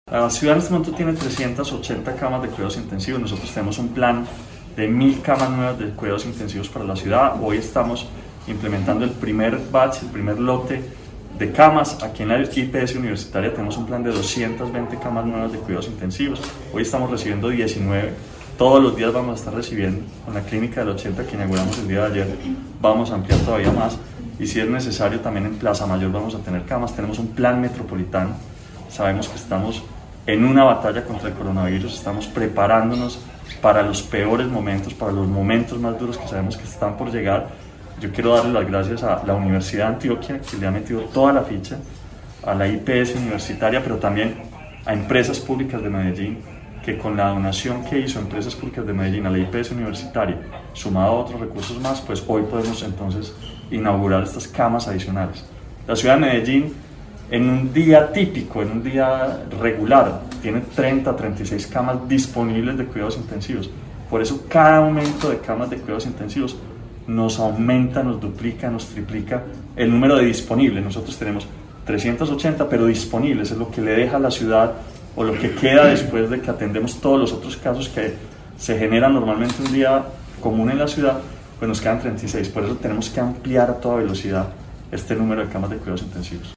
La ciudad en este momento tiene 380 camas de cuidados intensivos. Nosotros tenemos un plan de 1000 camas nuevas de cuidados intensivos para la ciudad. Hoy estamos implementando el primer batch, el primer lote de camas. Aquí en la IPS Universitaria tenemos un plan de 220 camas nuevas de cuidados intensivos. Hoy estamos recibiendo 19. Todos los días vamos a estar recibiendo. Con la clínica del 80 que inauguramos el día de ayer, vamos a ampliar todavía más. Y si es necesario, también en Plaza Mayor vamos a tener camas. Tenemos un plan metropolitano. Sabemos que estamos en una batalla contra el coronavirus, estamos preparándonos para los peores momentos, para los momentos más duros que sabemos que están por llegar. Yo quiero darle las gracias a la Universidad de Antioquia, que le ha metido toda la ficha, a la IPS Universitaria, pero también a Empresas Públicas de Medellín, que con la donación que hizo Empresas Públicas de Medellín a la IPS Universitaria, sumado a otros recursos más, pues hoy podemos entonces inaugurar estas camas adicionales. La ciudad de Medellín, en un día típico, en un día regular, tiene 30 a 36 camas disponibles de cuidados intensivos. Por eso cada aumento de camas de cuidados intensivos nos aumenta, nos duplica, nos triplica el número de disponibles. Nosotros tenemos 380, pero disponibles, es lo que le deja a la ciudad o lo que queda después de que atendemos todos los otros casos que se generan normalmente un día común en la ciudad, pues nos quedan 36. Por eso tenemos que ampliar a toda velocidad este número de camas de cuidados intensivos.